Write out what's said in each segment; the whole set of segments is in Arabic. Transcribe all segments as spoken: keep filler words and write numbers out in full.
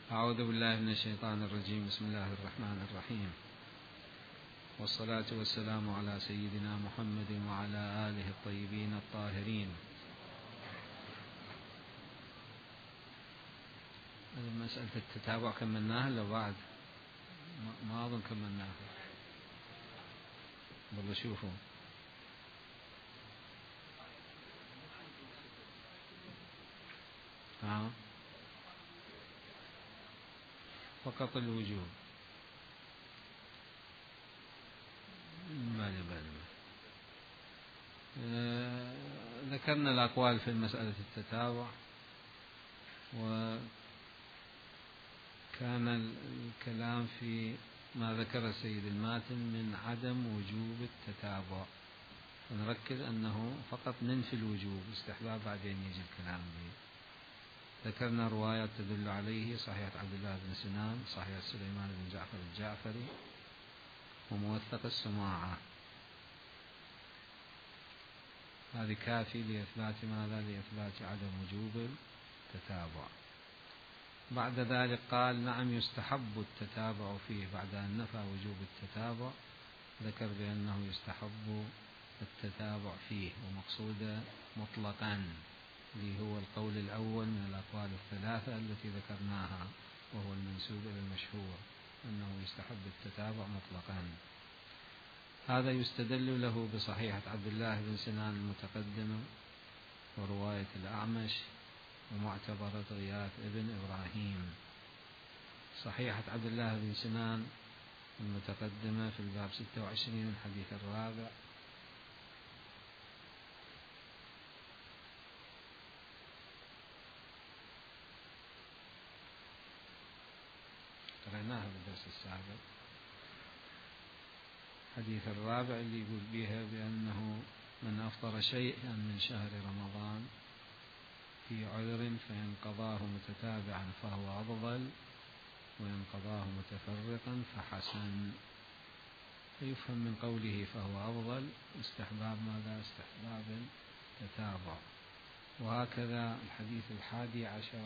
أعوذ بالله من الشيطان الرجيم. بسم الله الرحمن الرحيم، والصلاة والسلام على سيدنا محمد وعلى آله الطيبين الطاهرين. مسألة التتابع كملناها لو بعد ما أظن كملناها، والله شوفوا ها فقط الوجوب. بلى بلى آه ذكرنا الأقوال في مسألة التتابع، وكان الكلام في ما ذكر السيد الماتن من عدم وجوب التتابع، ونركز أنه فقط ننفي الوجوب، استحباب بعدين يجي الكلام به. ذكرنا روايات تدل عليه: صحيحة عبد الله بن سنان، صحيحة سليمان بن جعفر الجعفري، وموثق السماعة. هذه كافي لإثبات ماذا؟ لإثبات عدم وجوب التتابع. بعد ذلك قال: نعم يستحب التتابع فيه. بعد أن نفى وجوب التتابع ذكر بأنه يستحب التتابع فيه، ومقصود مطلقا، اللي هو القول الأول من الأقوال الثلاثة التي ذكرناها، وهو المنسوب إلى المشهور، أنه يستحب التتابع مطلقا. هذا يستدل له بصحيحة عبد الله بن سنان المتقدمة، ورواية الأعمش، ومعتبرة غياث ابن إبراهيم. صحيحة عبد الله بن سنان المتقدمة في الباب ستة وعشرين الحديث الرابع، قرأناها بالدرس السابق. الحديث الرابع اللي يقول بها بأنه من أفطر شيئا من شهر رمضان في عذر فإن قضاه متتابعا فهو أفضل، وإن قضاه متفرقا فحسن. فيفهم من قوله فهو أفضل استحباب ماذا؟ استحباب التتابع. وهكذا الحديث الحادي عشر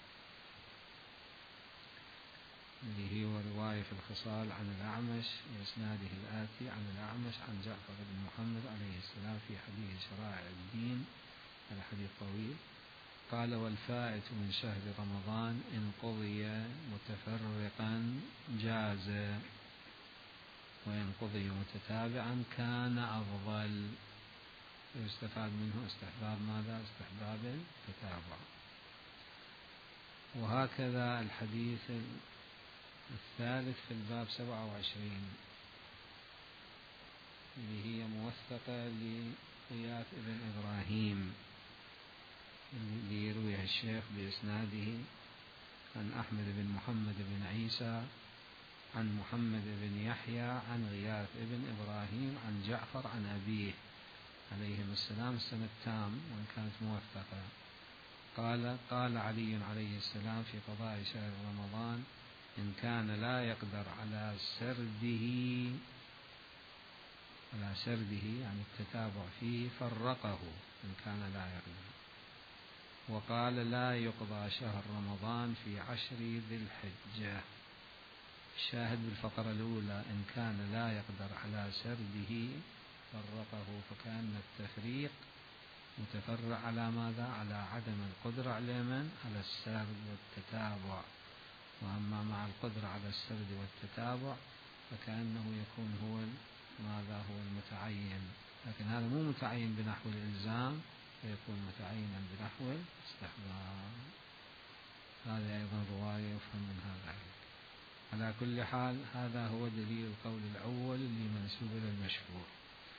اللي هو رواية في الخصال عن الأعمش بإسناده الآتي: عن الأعمش عن جعفر بن محمد عليه السلام في حديث شرائع الدين، هذا حديث طويل. قال: والفائت من شهر رمضان إن قضي متفرقا جاز، وإن قضي متتابعا كان أفضل. يستفاد منه استحباب ماذا؟ استحباب التتابع. وهكذا الحديث الثالث في الباب سبعة وعشرين اللي هي موثقة لغياث ابن إبراهيم، اللي يرويها الشيخ بإسناده عن أحمد بن محمد بن عيسى عن محمد بن يحيى عن غياث ابن إبراهيم عن جعفر عن أبيه عليهم السلام السنة التام، وإن كانت موثقة. قال: قال علي عليه السلام في قضاء شهر رمضان: إن كان لا يقدر على سرده على سرده يعني التتابع فيه فرقه، إن كان لا يقدر. وقال: لا يقضى شهر رمضان في عشر ذي الحجة. الشاهد بالفقرة الأولى: إن كان لا يقدر على سرده فرقه، فكان التفريق متفرع على ماذا؟ على عدم القدرة على من؟ على السرد والتتابع. وأما مع القدرة على السرد والتتابع فكأنه يكون هو ماذا؟ هو المتعين، لكن هذا مو متعين بنحو الإلزام، فيكون متعينا بنحو الاستحباب. هذا أيضا رواية يفهم من هذا. على كل حال هذا هو دليل القول الأول اللي منسوب إلى المشهور.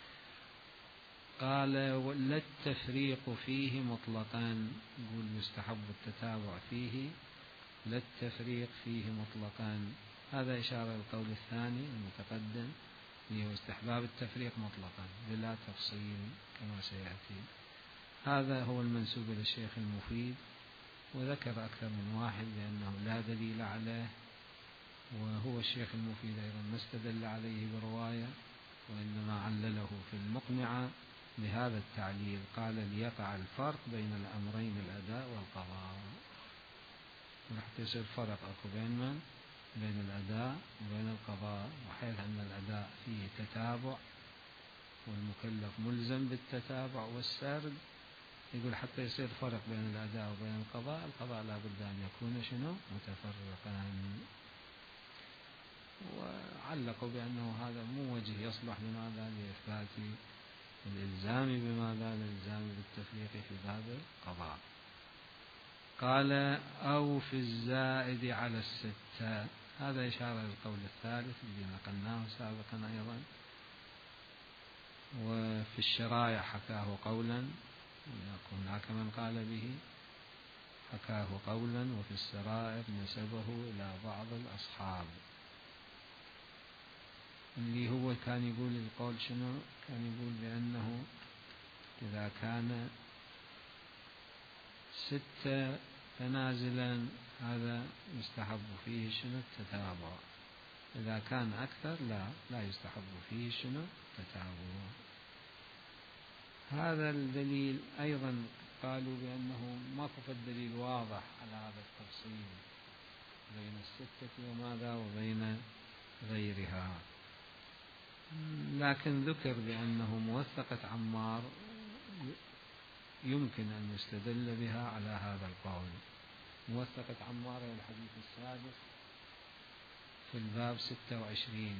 قال: لا التفريق فيه مطلقا. يقول يستحب التتابع فيه، لا التفريق فيه مطلقا. هذا إشارة للقول الثاني المتقدم اللي هو استحباب التفريق مطلقا بلا تفصيل كما سيأتي. هذا هو المنسوب إلى الشيخ المفيد، وذكر أكثر من واحد بأنه لا دليل عليه، وهو الشيخ المفيد أيضا ما استدل عليه برواية، وإنما علله في المقنعة بهذا التعليل. قال: ليقع الفرق بين الأمرين الأداء والقضاء. حتى يصير فرق أكو بين من؟ بين الأداء وبين القضاء، وحيث أن الأداء فيه تتابع والمكلف ملزم بالتتابع والسرد، يقول حتى يصير فرق بين الأداء وبين القضاء، القضاء لا بد أن يكون شنو؟ متفرقا. وعلقوا بأنه هذا مو وجه يصلح لماذا؟ لإثبات الإلزام بماذا؟ الإلزام بالتفريق في باب القضاء. قال أو في الزائد على الستة، هذا إشارة للقول الثالث الذي نقلناه سابقا أيضا. وفي الشرائع حكاه قولا، هناك من قال به، حكاه قولا، وفي السرائر نسبه إلى بعض الأصحاب، اللي هو كان يقول القول شنو؟ كان يقول بأنه إذا كان ستة فنازلا هذا يستحب فيه شنو؟ التتابع. إذا كان أكثر لا لا يستحب فيه شنو؟ التتابع. هذا الدليل أيضا قالوا بأنه ما في الدليل واضح على هذا التفصيل بين الستة وماذا وبين غيرها، لكن ذكر بأنه موثقة عمار يمكن أن يستدل بها على هذا القول. موثقة عمار الحديث السادس في الباب ستة وعشرين.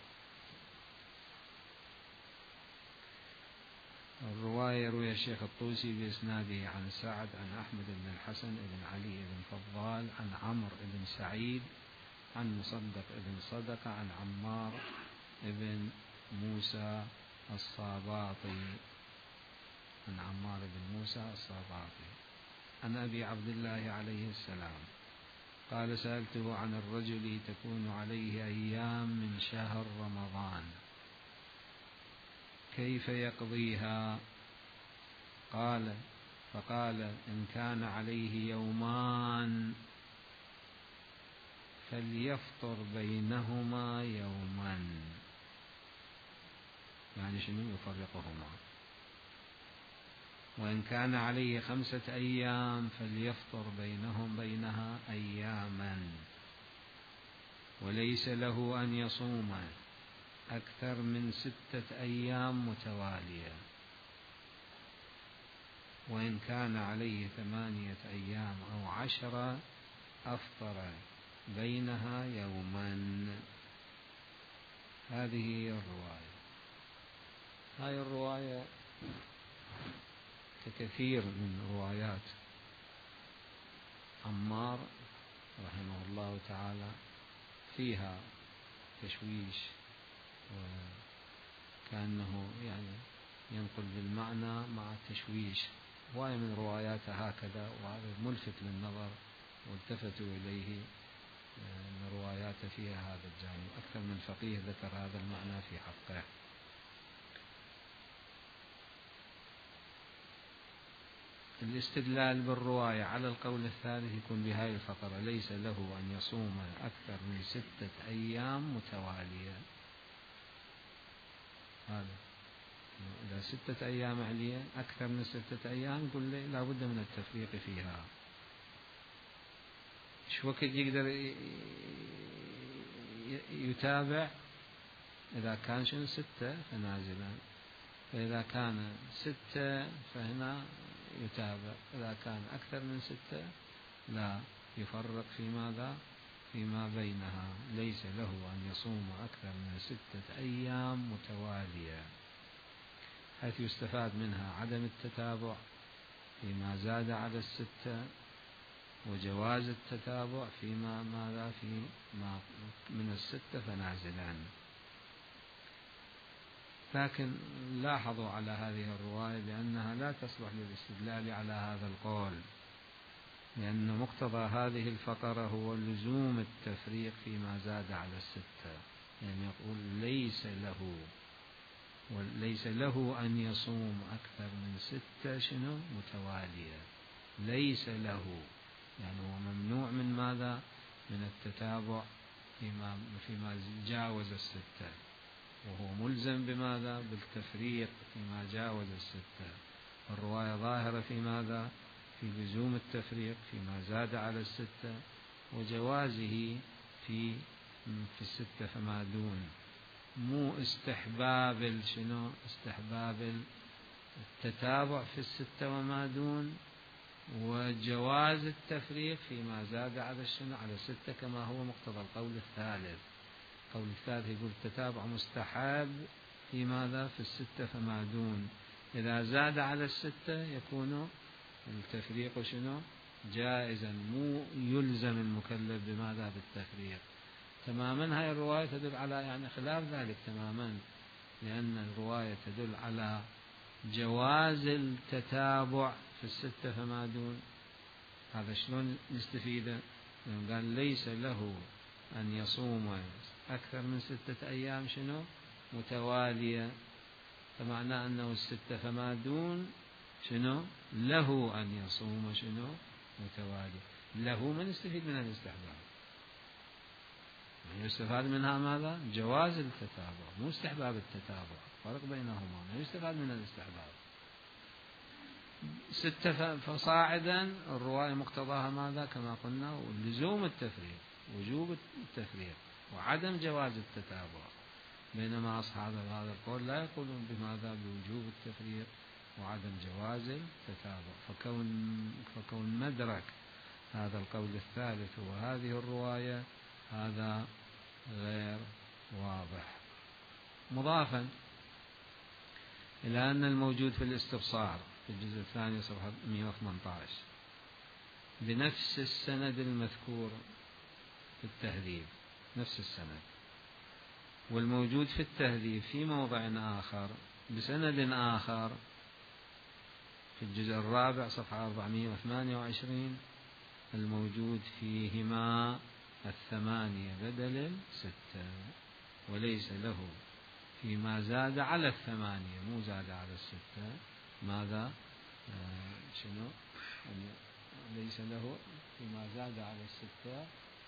الرواية روي الشيخ الطوسي بإسناده عن سعد عن أحمد بن الحسن بن علي بن فضال عن عمرو بن سعيد عن مصدق بن صدقة عن عمار بن موسى الصاباطي عن عمار بن موسى الصاباطي عن أبي عبد الله عليه السلام قال سألته عن الرجل تكون عليه أيام من شهر رمضان كيف يقضيها؟ قال فقال إن كان عليه يومان فليفطر بينهما يوما، يعني شنو؟ يفرقهما. وإن كان عليه خمسة أيام فليفطر بينهم بينها أياما، وليس له أن يصوم أكثر من ستة أيام متوالية. وإن كان عليه ثمانية أيام أو عشرة أفطر بينها يوما. هذه هي الرواية. هاي الرواية ككثير من روايات عمار رحمه الله تعالى فيها تشويش، وكأنه يعني ينقل بالمعنى مع التشويش. رواية من رواياته هكذا، وهذا ملفت للنظر والتفتوا إليه أن رواياته فيها هذا الجانب. أكثر من فقيه ذكر هذا المعنى في حقه. الاستدلال بالرواية على القول الثالث يكون بهذه الفقرة: ليس له أن يصوم أكثر من ستة أيام متوالية. هذا إذا ستة أيام عليا أكثر من ستة أيام يقول لي لا بد من التفريق فيها. شو وقت يقدر يتابع؟ إذا كان شنو ستة فنازلا، فإذا كان ستة فهنا يتابع، إذا كان أكثر من ستة لا يفرق في ماذا؟ فيما بينها. ليس له أن يصوم أكثر من ستة أيام متوالية، حيث يستفاد منها عدم التتابع فيما زاد على الستة، وجواز التتابع فيما ماذا؟ فيما من الستة فنازلا. لكن لاحظوا على هذه الرواية بأنها لا تصلح للاستدلال على هذا القول، لأن مقتضى هذه الفقرة هو لزوم التفريق فيما زاد على الستة. يعني يقول ليس له وليس له أن يصوم أكثر من ستة شنو متوالية. ليس له يعني هو ممنوع من ماذا؟ من التتابع فيما فيما جاوز الستة، وهو ملزم بماذا؟ بالتفريق فيما جاوز الستة. الرواية ظاهرة في ماذا؟ في لزوم التفريق فيما زاد على الستة، وجوازه في في الستة فما دون، مو استحباب شنو استحباب التتابع في الستة وما دون، وجواز التفريق فيما زاد على الشنو على الستة، كما هو مقتضى القول الثالث. القول الثالث يقول التتابع مستحب في ماذا؟ في الستة فما دون. إذا زاد على الستة يكون التفريق شنو؟ جائزا، مو يلزم المكلف بماذا؟ بالتفريق. تماما هاي الرواية تدل على يعني خلاف ذلك تماما، لأن الرواية تدل على جواز التتابع في الستة فما دون. هذا شلون نستفيده؟ قال ليس له أن يصوم أكثر من ستة أيام شنو متوالية، فمعنى أنه الستة فما دون شنو له أن يصوم شنو متوالية. له من يستفيد من الاستحباب، من يستفاد منها ماذا؟ جواز التتابع، مو استحباب التتابع، فرق بينهما. ما يستفاد من الاستحباب. ستة فصاعدا الرواية مقتضاها ماذا؟ كما قلنا لزوم التفريق، وجوب التفريق، وعدم جواز التتابع. بينما أصحاب هذا القول لا يقولون بماذا؟ بوجوب التفريق وعدم جواز التتابع. فكون فكون مدرك هذا القول الثالث وهذه الرواية هذا غير واضح. مضافا إلى أن الموجود في الاستبصار في الجزء الثاني صفحة مئة وثمانية عشر بنفس السند المذكور في التهذيب، نفس السند، والموجود في التهذيب في موضع آخر بسند آخر في الجزء الرابع صفحة أربعمئة وثمانية وعشرين، الموجود فيهما الثمانية بدل الستة، وليس له فيما زاد على الثمانية، مو زاد على الستة ماذا؟ آه شنو؟ ليس له فيما زاد على الستة،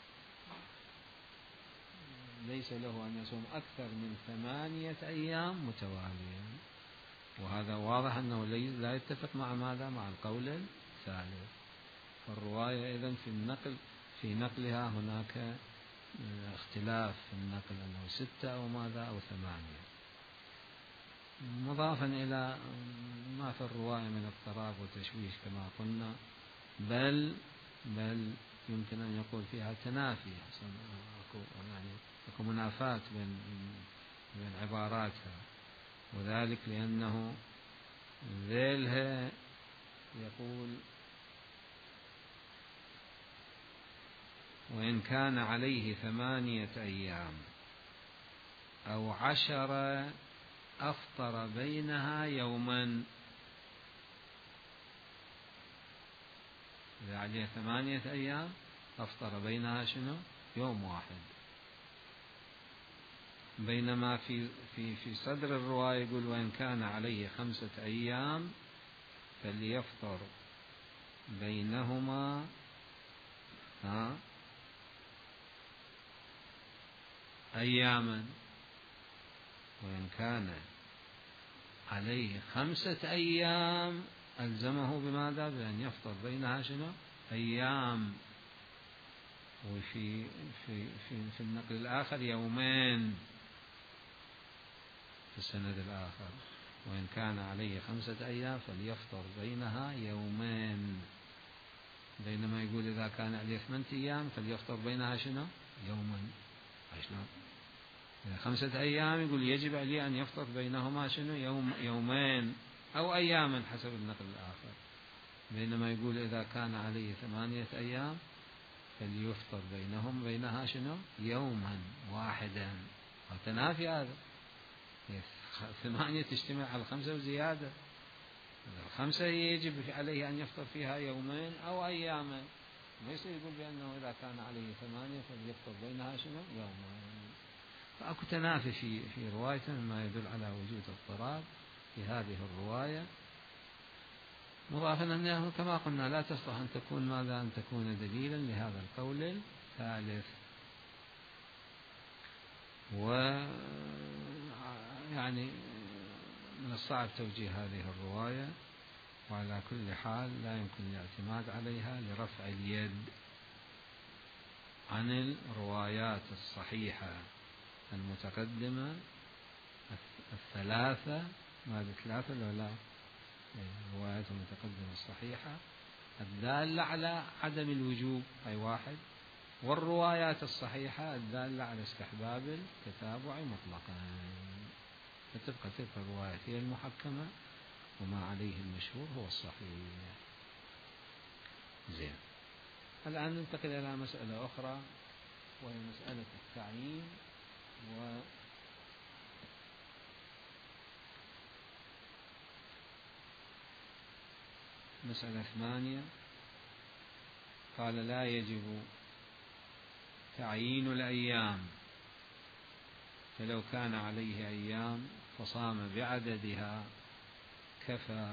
ليس له أن يصوم أكثر من ثمانية أيام متوالية. وهذا واضح أنه لا يتفق مع ماذا؟ مع القول الثالث. فالرواية إذن في النقل في نقلها هناك اختلاف في النقل، أنه ستة أو ماذا أو ثمانية. مضافا إلى ما في الرواية من اضطراب وتشويش كما قلنا، بل بل يمكن أن يقول فيها تنافي، يعني يكون منافاة بين بين عباراتها، وذلك لأنه ذيلها يقول وإن كان عليه ثمانية أيام أو عشرة أفطر بينها يوما. إذا عليه ثمانية أيام أفطر بينها شنو؟ يوم واحد. بينما في في في صدر الرواية يقول وإن كان عليه خمسة أيام فليفطر بينهما ها أياما، وإن كان عليه خمسة أيام ألزمه بماذا؟ بأن يفطر بينها شنو؟ أيام. وفي في في في النقل الآخر يومين في السند الآخر، وإن كان عليه خمسة أيام فليفطر بينها يومين. بينما يقول إذا كان عليه ثمانية أيام فليفطر بينها شنو؟ يوما. شلون؟ إذا خمسة أيام يقول يجب عليه أن يفطر بينهما شنو؟ يوم يومين أو أياما حسب النقل الآخر. بينما يقول إذا كان عليه ثمانية أيام فليفطر بينهم بينها شنو؟ يوما واحدا. وتنافي هذا، ثمانية تجتمع على الخمسة وزيادة. الخمسة يجب عليه أن يفطر فيها يومين أو أياما، ليس يقول بأنه إذا كان عليه ثمانية فليفطر بينها شنو؟ يوما. فأكو تنافي في في رواية مما يدل على وجود اضطراب في هذه الرواية. مضافا أنه كما قلنا لا تصلح أن تكون ماذا؟ أن تكون دليلا لهذا القول الثالث. و يعني من الصعب توجيه هذه الرواية وعلى كل حال لا يمكن الاعتماد عليها لرفع اليد عن الروايات الصحيحة المتقدمة الثلاثة، هذه ثلاثة ولا لا؟ الروايات المتقدمة الصحيحة الدالة على عدم الوجوب أي واحد، والروايات الصحيحة الدالة على استحباب التتابع مطلقا، فتبقى تلك الروايات هي المحكمة وما عليه المشهور هو الصحيح. زين، الآن ننتقل إلى مسألة أخرى وهي مسألة التعيين. و مسألة ثمانية قال لا يجب تعيين الأيام، فلو كان عليه أيام فصام بعددها كفى،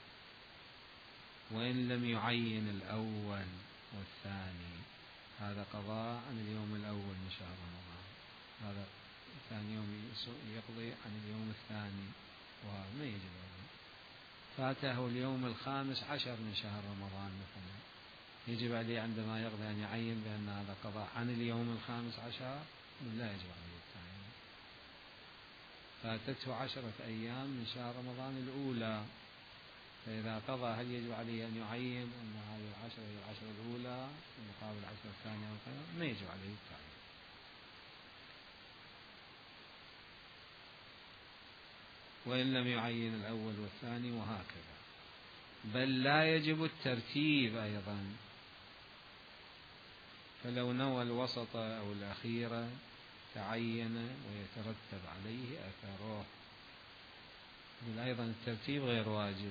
وإن لم يعين الأول والثاني. هذا قضاء عن اليوم الأول من شهر رمضان، هذا ثاني يوم يقضي عن اليوم الثاني، وهذا ما يجب عليه. فاته اليوم الخامس عشر من شهر رمضان مثلا، يجب عليه عندما يقضي أن يعين بأن هذا قضاء عن اليوم الخامس عشر؟ لا يجب عليه التعيين. فاتته عشرة أيام من شهر رمضان الأولى، فإذا قضى هل يجب عليه أن يعين أن هذه العشرة هي العشرة الأولى مقابل العشرة الثانية؟ ما يجب عليه التعيين. وإن لم يعين الأول والثاني وهكذا. بل لا يجب الترتيب أيضا، فلو نوى الوسط أو الأخيرة تعين ويترتب عليه أثره. بل أيضا الترتيب غير واجب،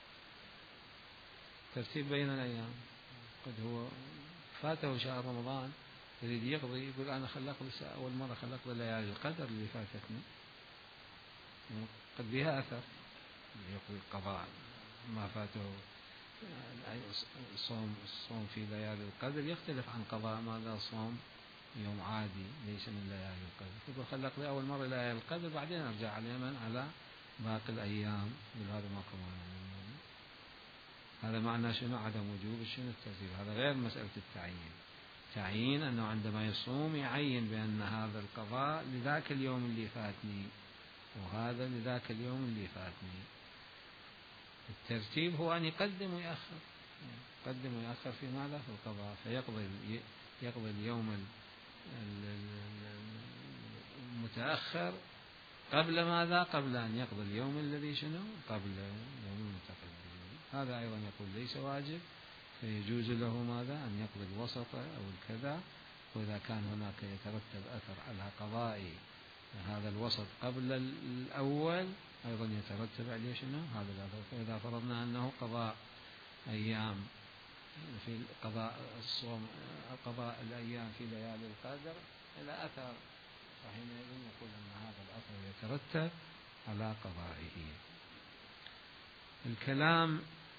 ترتيب بين الأيام. قد هو فاته شهر رمضان يريد يقضي، يقول أنا خلق لي أول مرة خلق لي ليالي القدر اللي فاتتني، قد بها أثر يقضي القضاء ما فاته. الصوم الصوم في ليالي القدر يختلف عن قضاء ماذا صوم يوم عادي ليس من ليالي القدر. يقول خلق لي أول مرة ليالي القدر بعدين أرجع على اليمن على باقي الأيام، بهذا ما كمان. هذا معناه شنو؟ عدم وجوب شنو الترتيب. هذا غير مسألة التعيين. تعيين أنه عندما يصوم يعين بأن هذا القضاء لذاك اليوم اللي فاتني وهذا لذاك اليوم اللي فاتني. الترتيب هو أن يقدم ويأخر، يقدم ويأخر في ماذا؟ في القضاء. فيقضي يقضي اليوم المتأخر قبل ماذا؟ قبل أن يقضي اليوم الذي شنو؟ قبل يوم المتقدم. هذا أيضا يقول ليس واجب، فيجوز له ماذا؟ أن يقضي الوسط أو الكذا. وإذا كان هناك يترتب أثر على قضاء هذا الوسط قبل الأول أيضا يترتب عليه شنو؟ هذا الأثر. فإذا فرضنا أنه قضاء أيام في قضاء الصوم، قضاء الأيام في ليالي القدر إلى أثر، فحينئذ نقول أن هذا الأثر يترتب على قضائه. الكلام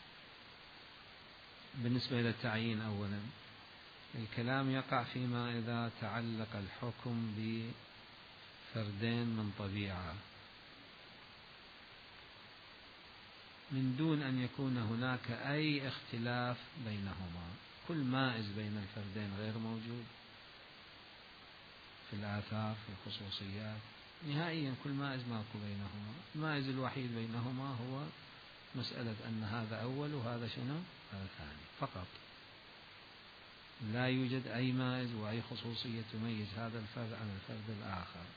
بالنسبة إلى التعيين أولا، الكلام يقع فيما إذا تعلق الحكم بفردين من طبيعة من دون أن يكون هناك أي اختلاف بينهما. كل مائز بين الفردين غير موجود في الآثار في الخصوصيات نهائيا، كل مائز ماكو بينهما. المائز الوحيد بينهما هو مسألة أن هذا أول وهذا شنو؟ هذا ثاني فقط. لا يوجد أي مائز وأي خصوصية تميز هذا الفرد عن الفرد الآخر.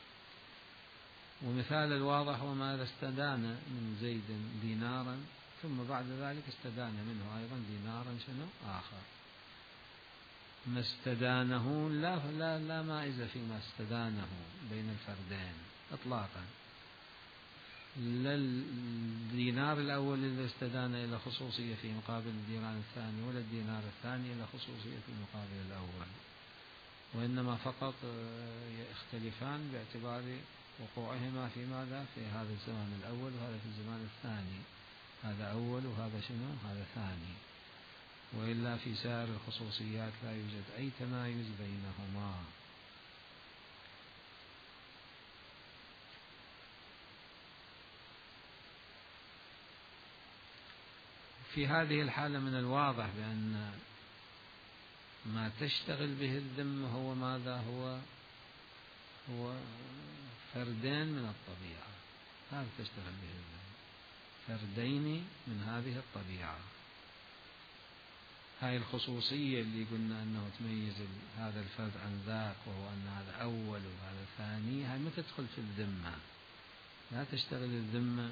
ومثال الواضح هو ما إذا استدان من زيد دينارا ثم بعد ذلك استدان منه أيضا دينارا شنو آخر، ما استدانه لا, لا, لا مائز فيما استدانه بين الفردين إطلاقا. لا الدينار الأول إذا استدان إلى خصوصية في مقابل الدينار الثاني، ولا الدينار الثاني إلى خصوصية في مقابل الأول، وإنما فقط يختلفان باعتبار وقوعهما في ماذا؟ في هذا الزمان الأول وهذا في الزمان الثاني، هذا أول وهذا شنو؟ هذا ثاني. وإلا في سائر الخصوصيات لا يوجد أي تمايز بينهما. في هذه الحالة من الواضح بأن ما تشتغل به الذمة هو ماذا؟ هو هو فردين من الطبيعة، هذا تشتغل به الذمة، فردين من هذه الطبيعة. هاي الخصوصية اللي قلنا أنه تميز هذا الفرد عن ذاك، وهو أن هذا أول وهذا ثاني، هاي ما تدخل في الذمة، لا تشتغل الذمة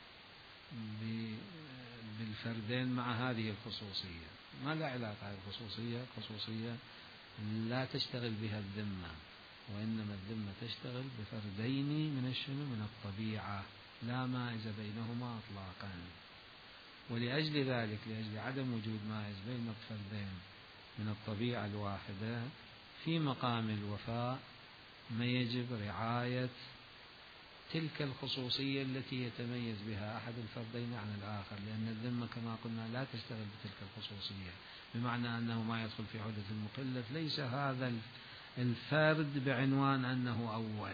بالفردين مع هذه الخصوصية، ما لا علاقة. هذه الخصوصية خصوصية لا تشتغل بها الذمة، وإنما الذمة تشتغل بفردين من الشنو؟ من الطبيعة، لا مائز بينهما إطلاقا. ولأجل ذلك، لأجل عدم وجود مائز بين الفردين من الطبيعة الواحدة، في مقام الوفاء ما يجب رعاية تلك الخصوصية التي يتميز بها أحد الفردين عن الآخر، لأن الذمة كما قلنا لا تشتغل بتلك الخصوصية، بمعنى أنه ما يدخل في عهدة المكلف ليس هذا الفرد بعنوان أنه أول،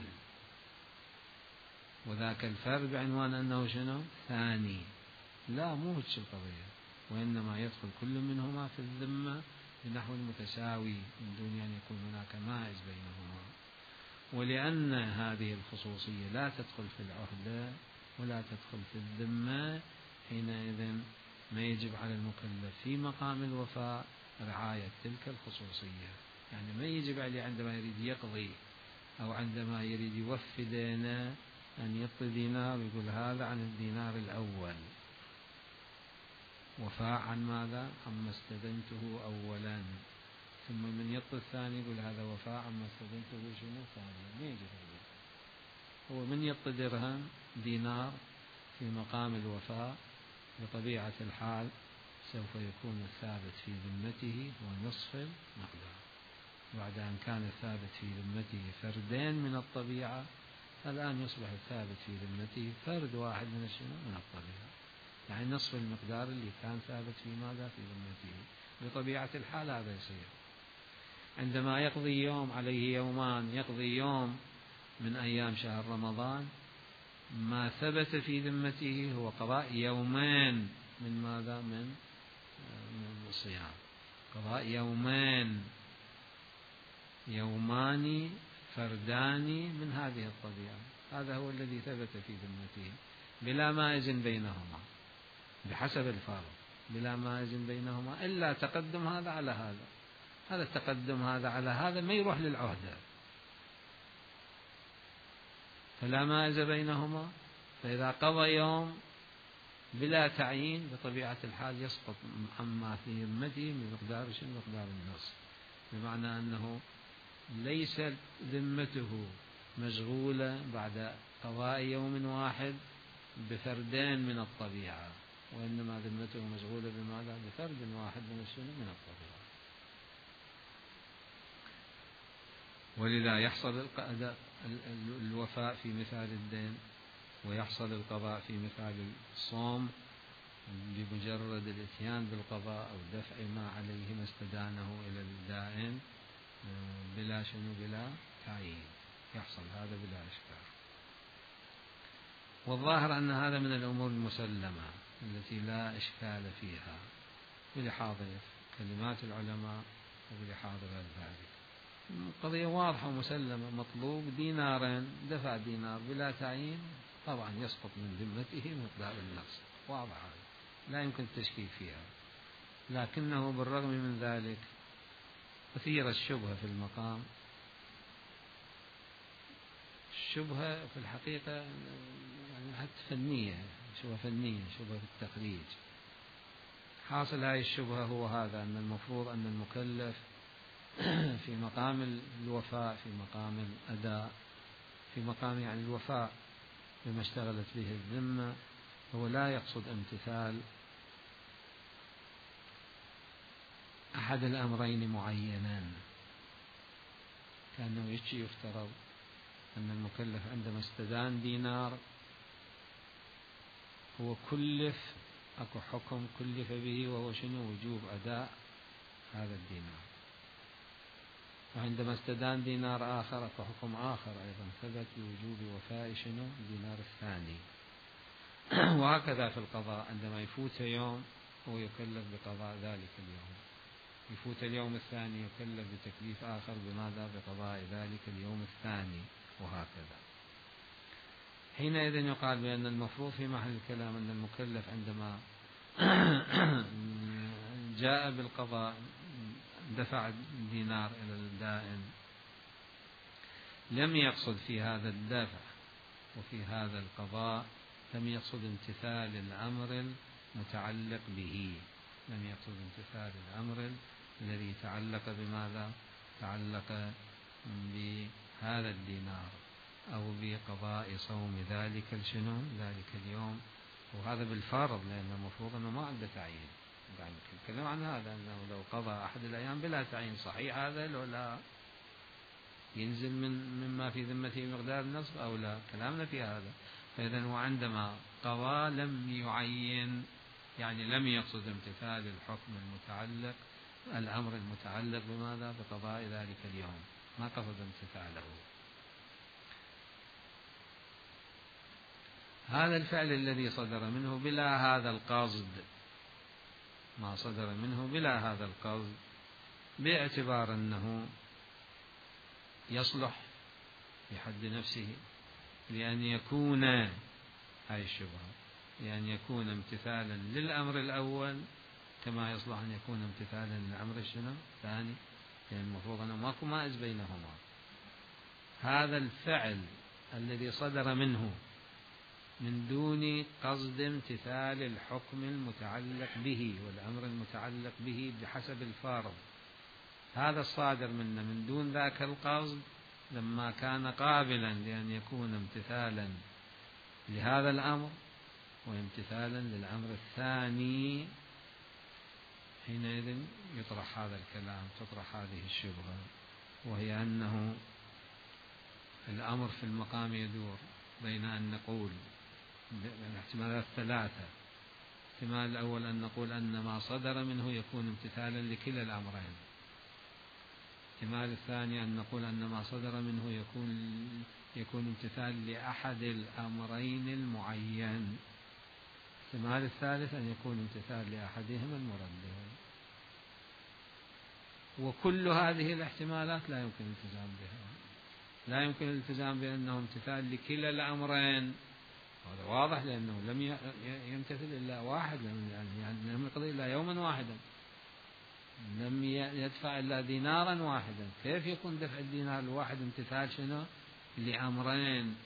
وذاك الفرد بعنوان أنه شنو؟ ثاني. لا، مو هيك القضية، وإنما يدخل كل منهما في الذمة بنحو متساوي من دون أن يكون هناك مائز بينهما. ولأن هذه الخصوصية لا تدخل في العهدة ولا تدخل في الذمة، حينئذ ما يجب على المكلف في مقام الوفاء رعاية تلك الخصوصية. يعني ما يجب عليه عندما يريد يقضي أو عندما يريد يوفي دينه أن يعطي دينار ويقول هذا عن الدينار الأول، وفاء عن ماذا؟ عما استدنته أولا، ثم من يعطي الثاني يقول هذا وفاء عما استدنته شنو ثانيا. ما يجب عليه. هو من يعطي درهم دينار في مقام الوفاء بطبيعة الحال سوف يكون الثابت في ذمته هو نصف المقدار، بعد أن كان الثابت في ذمته فردين من الطبيعة، الآن يصبح الثابت في ذمته فرد واحد من الشنو؟ من الطبيعة، يعني نصف المقدار اللي كان ثابت في ماذا؟ في ذمته. بطبيعة الحال هذا يصير عندما يقضي يوم عليه يومان، يقضي يوم من أيام شهر رمضان، ما ثبت في ذمته هو قضاء يومين من ماذا؟ من من الصيام، قضاء يومين، يومان فردان من هذه الطبيعة، هذا هو الذي ثبت في ذمته بلا مائز بينهما بحسب الفرض، بلا مائز بينهما إلا تقدم هذا على هذا، هذا التقدم هذا على هذا ما يروح للعهدة، فلا مائز بينهما. فإذا قضى يوم بلا تعيين بطبيعة الحال يسقط عما في ذمته بمقدار شنو؟ مقدار النصف، بمعنى أنه ليس ذمته مشغولة بعد قضاء يوم واحد بفردين من الطبيعة، وإنما ذمته مشغولة بماذا؟ بفرد واحد من الشنو؟ من الطبيعة. ولذا يحصل الوفاء في مثال الدين، ويحصل القضاء في مثال الصوم بمجرد الاتيان بالقضاء أو دفع ما عليه ما استدانه إلى الدائن بلا شنو؟ بلا تعيين، يحصل هذا بلا إشكال. والظاهر أن هذا من الأمور المسلمة التي لا إشكال فيها بلحاظ كلمات العلماء وبلحاظ غير ذلك. قضية واضحة ومسلمة، مطلوب دينارين، دفع دينار بلا تعيين، طبعا يسقط من ذمته مقدار النصف، واضح هذا لا يمكن التشكيك فيها. لكنه بالرغم من ذلك كثير الشبهة في المقام، الشبهة في الحقيقة يعني حتى فنية، شبهة فنية، شبهة في التخريج. حاصل هذه الشبهة هو هذا، أن المفروض أن المكلف في مقام الوفاء، في مقام الأداء، في مقام يعني الوفاء بما اشتغلت به الذمة، هو لا يقصد امتثال أحد الأمرين معينا، كأنه يجي يفترض أن المكلف عندما استدان دينار هو كلف، أكو حكم كلف به وهو شنو؟ وجوب أداء هذا الدينار، وعندما استدان دينار آخر أكو حكم آخر أيضا ثبت بوجوب وفاء شنو؟ الدينار الثاني. وهكذا في القضاء، عندما يفوت يوم هو يكلف بقضاء ذلك اليوم، يفوت اليوم الثاني يكلف بتكليف آخر بماذا؟ بقضاء ذلك اليوم الثاني، وهكذا. حينئذ يقال بأن المفروض في محل الكلام أن المكلف عندما جاء بالقضاء دفع الدينار إلى الدائن لم يقصد في هذا الدفع وفي هذا القضاء لم يقصد امتثال الأمر المتعلق به، لم يقصد امتثال الأمر الذي تعلق بماذا؟ تعلق بهذا الدينار أو بقضاء صوم ذلك الشنو ذلك اليوم، وهذا بالفرض، لأن المفروض أنه ما عنده تعيين. يعني نتكلم عن هذا أنه لو قضى أحد الأيام بلا تعيين صحيح هذا لو لا ينزل من مما في ذمته مقدار النصف أو لا، كلامنا في هذا. فإذا هو عندما قضى لم يعين، يعني لم يقصد امتثال الحكم المتعلق الأمر المتعلق بماذا؟ بقضاء ذلك اليوم، ما قصد امتثاله. هذا الفعل الذي صدر منه بلا هذا القصد، ما صدر منه بلا هذا القصد، باعتبار أنه يصلح بحد نفسه لأن يكون هاي الشبهة لأن يكون امتثالا للأمر الأول كما يصلح أن يكون امتثالا للأمر الشنو الثاني، لأن المفروض أنه ماكو مائز بينهما. هذا الفعل الذي صدر منه من دون قصد امتثال الحكم المتعلق به والأمر المتعلق به بحسب الفارض، هذا الصادر منا من دون ذاك القصد لما كان قابلا لأن يكون امتثالا لهذا الأمر وامتثالا للأمر الثاني، حينئذ يطرح هذا الكلام، تطرح هذه الشبهة، وهي أنه الأمر في المقام يدور بين أن نقول الاحتمالات ثلاثة. الاحتمال الأول أن نقول أن ما صدر منه يكون امتثالا لكلا الأمرين. الاحتمال الثاني أن نقول أن ما صدر منه يكون يكون امتثال لأحد الأمرين المعين. الاحتمال الثالث أن يكون امتثال لأحدهما المرد. وكل هذه الاحتمالات لا يمكن الالتزام بها، لا يمكن الالتزام بأنه امتثال لكلا الأمرين، هذا واضح لأنه لم يمتثل إلا واحد، يعني لم يقضي إلا يوما واحدا، لم يدفع إلا دينارا واحدا. كيف يكون دفع الدينار الواحد امتثال شنو لأمرين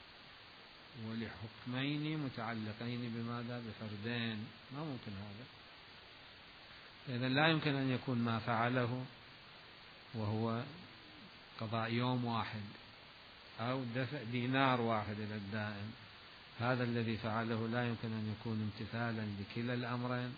ولحكمين متعلقين بماذا؟ بفردين، ما ممكن هذا. إذا لا يمكن أن يكون ما فعله وهو قضاء يوم واحد أو دفع دينار واحد إلى الدائن، هذا الذي فعله لا يمكن أن يكون امتثالا لكلا الأمرين،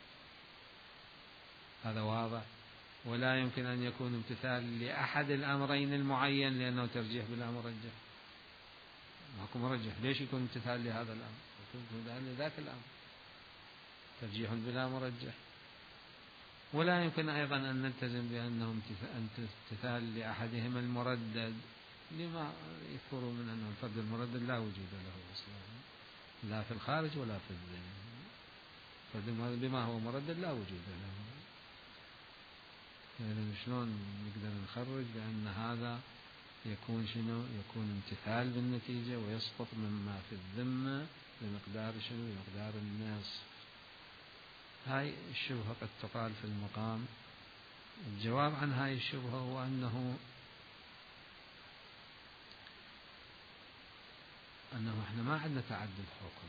هذا واضح. ولا يمكن أن يكون امتثال لأحد الأمرين المعين لأنه ترجيح بلا مرجح، ماكو مرجح، ليش يكون امتثال لهذا الأمر؟ يكون امتثال لذاك الأمر، ترجيح بلا مرجح. ولا يمكن أيضا أن نلتزم بأنه امتثال لأحدهما المردد، لما يذكروا من أنه الفرد المردد لا وجود له أصلا لا في الخارج ولا في الذهن، الفرد المردد بما هو مردد لا وجود له. يعني شلون نقدر نخرج بأن هذا يكون شنو؟ يكون امتثال بالنتيجة ويسقط مما في الذمة بمقدار شنو؟ بمقدار النصف. هاي الشبهة قد تقال في المقام. الجواب عن هاي الشبهة هو أنه أنه إحنا ما عندنا تعدد حكم،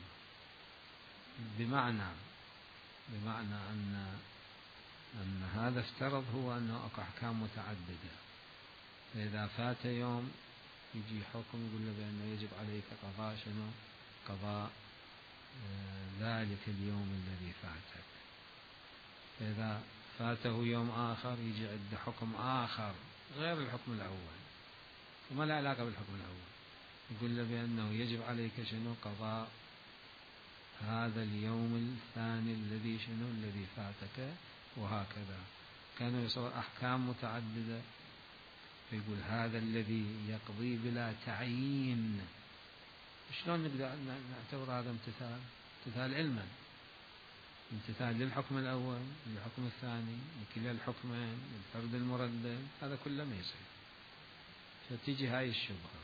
بمعنى بمعنى أن أن هذا افترض هو أنه أكو أحكام متعددة، فإذا فات يوم يجي حكم يقول له بأنه يجب عليك قضاء شنو؟ قضاء ذلك اليوم الذي فاتك. فإذا فاته يوم آخر يجي عند حكم آخر غير الحكم الأول وما له علاقة بالحكم الأول، يقول له بأنه يجب عليك شنو؟ قضاء هذا اليوم الثاني الذي شنو؟ الذي فاتك، وهكذا. كانوا يصور أحكام متعددة، فيقول هذا الذي يقضي بلا تعيين. شلون نقدر نعتبر هذا امتثال؟ امتثال علما، امتثال للحكم الأول للحكم الثاني لكلا الحكمين للفرد المردد، هذا كله ما يصير. فتيجي هاي الشبهة.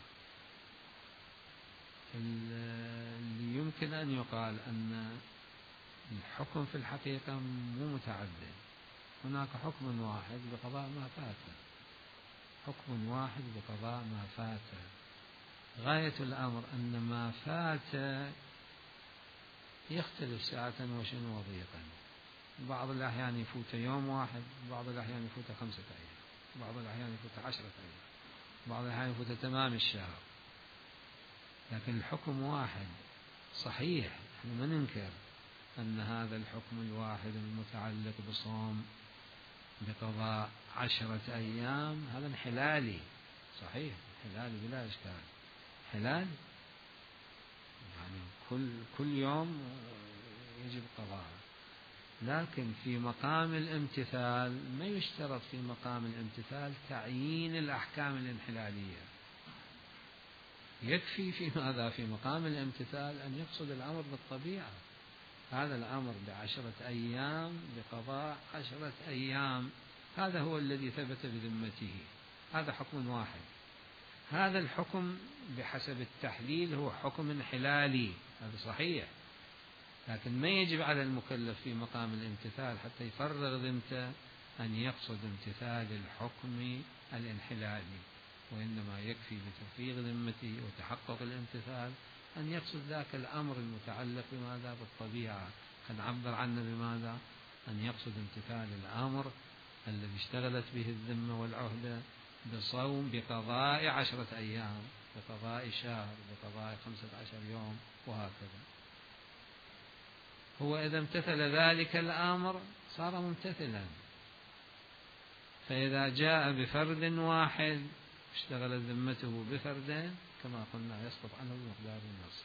اللي يمكن أن يقال أن الحكم في الحقيقة مو متعدد، هناك حكم واحد بقضاء ما فات، حكم واحد بقضاء ما فات. غاية الأمر أن ما فات يختلف ساعة وشن وضيقا، بعض الأحيان يفوت يوم واحد، بعض الأحيان يفوت خمسة أيام، بعض الأحيان يفوت عشرة أيام، بعض الأحيان يفوت تمام الشهر، لكن الحكم واحد. صحيح نحن ما ننكر أن هذا الحكم الواحد المتعلق بصوم بقضاء عشرة أيام هذا انحلالي، صحيح انحلالي بلا إشكال، حلال يعني كل كل يوم يجب قضاءه، لكن في مقام الامتثال ما يشترط في مقام الامتثال تعيين الأحكام الانحلالية. يكفي في ماذا في مقام الامتثال أن يقصد الأمر بالطبيعة، هذا الأمر بعشرة أيام بقضاء عشرة أيام هذا هو الذي ثبت بذمته، هذا حكم واحد. هذا الحكم بحسب التحليل هو حكم انحلالي، هذا صحيح، لكن ما يجب على المكلف في مقام الامتثال حتى يفرغ ذمته أن يقصد امتثال الحكم الانحلالي، وإنما يكفي بتفريغ ذمته وتحقق الامتثال أن يقصد ذاك الأمر المتعلق بماذا بالطبيعة، فنعبر عنه بماذا أن يقصد امتثال الأمر الذي اشتغلت به الذمة والعهدة بصوم بقضاء عشرة أيام، بقضاء شهر، بقضاء خمسة عشر يوم، وهكذا. هو إذا امتثل ذلك الأمر صار ممتثلا، فإذا جاء بفرد واحد اشتغلت ذمته بفردين كما قلنا يسقط عنه بمقدار النصف،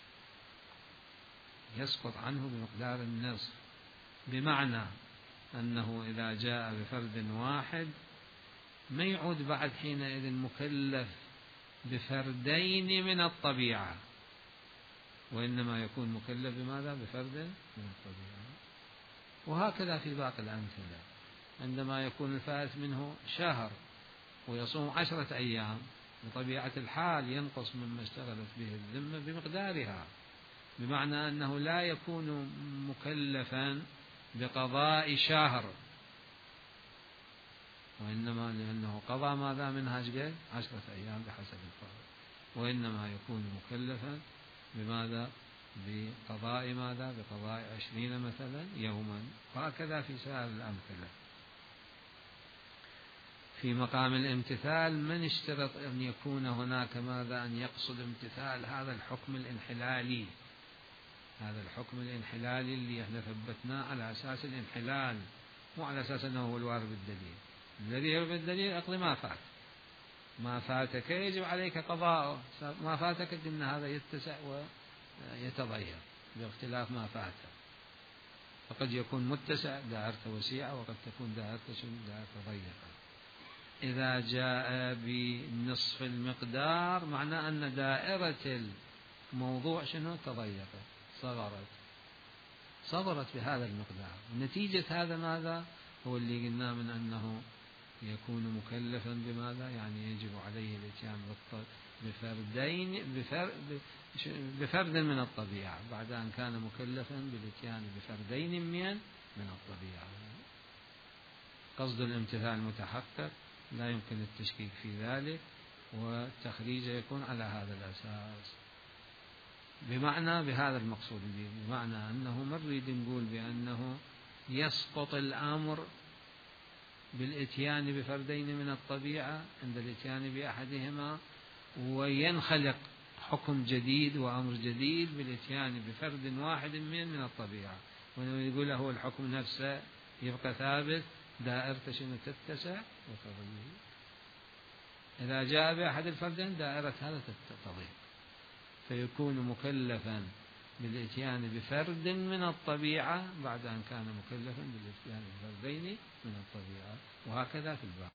يسقط عنه بمقدار النصف، بمعنى أنه إذا جاء بفرد واحد ما يعود بعد حينئذ مكلف بفردين من الطبيعة، وإنما يكون مكلف بماذا بفرد من الطبيعة. وهكذا في باقي الأمثلة، عندما يكون الفائت منه شهر ويصوم عشرة أيام بطبيعة الحال ينقص مما اشتغلت به الذمة بمقدارها، بمعنى أنه لا يكون مكلفا بقضاء شهر، وإنما لأنه قضى ماذا منها عشرة أيام بحسب الفرض، وإنما يكون مكلفا بماذا بقضاء ماذا بقضاء عشرين مثلا يوما، وهكذا في سائر الأمثلة. في مقام الامتثال من اشترط أن يكون هناك ماذا أن يقصد امتثال هذا الحكم الانحلالي، هذا الحكم الانحلالي اللي احنا ثبتناه على أساس الانحلال، مو على أساس أنه هو الوارد بالدليل. الذي يرد بالدليل اقضي ما فات، ما فاتك يجب عليك قضاءه، ما فاتك أن هذا يتسع ويتضيق باختلاف ما فات، فقد يكون متسع دائرته وسيعة، وقد تكون دائرته دائرته ضيقة. إذا جاء بنصف المقدار معناه أن دائرة الموضوع شنو تضيقت، صغرت صغرت بهذا المقدار. نتيجة هذا ماذا هو اللي قلنا من أنه يكون مكلفا بماذا، يعني يجب عليه الاتيان بفردين بفرد من الطبيعة بعد أن كان مكلفا بالاتيان بفردين من من الطبيعة. قصد الامتثال متحقق، لا يمكن التشكيك في ذلك، والتخريج يكون على هذا الأساس، بمعنى بهذا المقصود به، بمعنى أنه ما نريد نقول بأنه يسقط الأمر بالاتيان بفردين من الطبيعة عند الاتيان بأحدهما، وينخلق حكم جديد وأمر جديد بالاتيان بفرد واحد من من الطبيعة، ونقول له الحكم نفسه يبقى ثابت، دائرته شنو تتسع وتضيق. إذا جاء بأحد الفردين دائرة هذا تضيق، فيكون مكلفا بالاتيان بفرد من الطبيعة بعد أن كان مكلفا بالاتيان بفردين من الطبيعة، وهكذا في الباقي.